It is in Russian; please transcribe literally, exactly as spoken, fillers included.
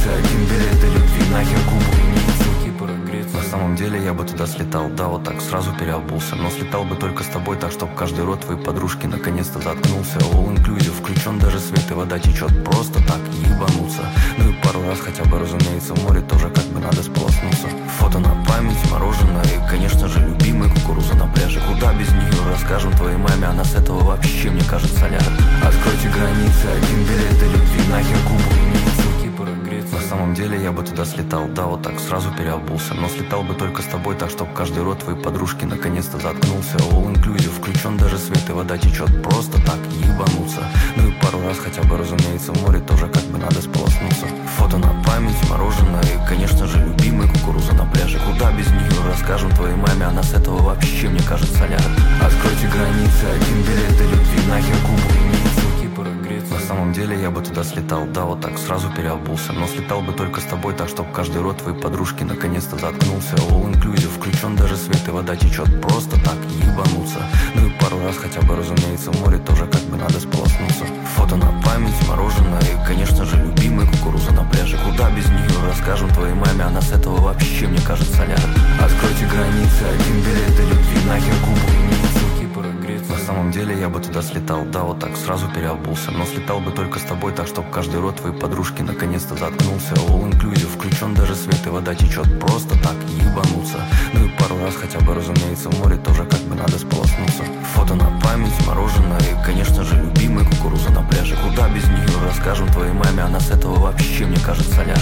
границы, один билет до любви, нахер губу и не ссылки прогреться. На самом деле я бы туда слетал, да, вот так сразу переобулся. Но слетал бы только с тобой, так чтоб каждый рот твоей подружки наконец-то заткнулся. All inclusive, включен даже свет и вода течет, просто так ебануться. Ну и пару раз хотя бы, разумеется, в море тоже как бы надо сполоснуться. Фото на память, мороженое и, конечно же, любимый кукуруза на пляже. Куда без нее, расскажем твоей маме, она с этого вообще, мне кажется, ляжет. Откройте границы, один билет до любви, нахер губу и не ссылки прогреться. На самом деле я бы туда слетал, да, вот так сразу переобулся. Но слетал бы только с тобой, так чтоб каждый рот твоей подружки наконец-то заткнулся. All inclusive, включен даже свет и вода течет, просто так ебануться. Ну и пару раз хотя бы, разумеется, в море тоже как бы надо сполоснуться. Фото на память, мороженое и, конечно же, любимый кукуруза на пляже. Куда без нее, расскажем твоей маме, она с этого вообще, мне кажется, ляжет. Откройте границы, один билет до любви, нахер губу и не ссылки прогреться. На самом деле я бы туда слетал, да, вот так сразу переобулся. Но слетал бы только с тобой, так чтоб каждый рот твоей подружки наконец-то заткнулся. All inclusive, включен даже свет и вода течет, просто так ебануться. Ну и пару раз хотя бы, разумеется, в море тоже как бы надо сполоснуться. Фото на память, мороженое и, конечно же, любимый кукуруза на пляже. Куда без нее, расскажем твоей маме, она с этого вообще, мне кажется, ляжет. Откройте границы, один билет до любви, нахер губу и не ссылки прогреться. На самом деле я бы туда слетал, да, вот так сразу переобулся. Но слетал бы только с тобой, так чтоб каждый рот твоей подружки наконец-то заткнулся. All inclusive, включен даже свет и вода течет, просто так ебануться. Ну и пару раз хотя бы, разумеется, в море тоже как бы надо сполоснуться. Фото на память, мороженое и, конечно же, любимый кукуруза на пляже. Куда без нее, расскажем твоей маме, она с этого вообще, мне кажется, ляжет.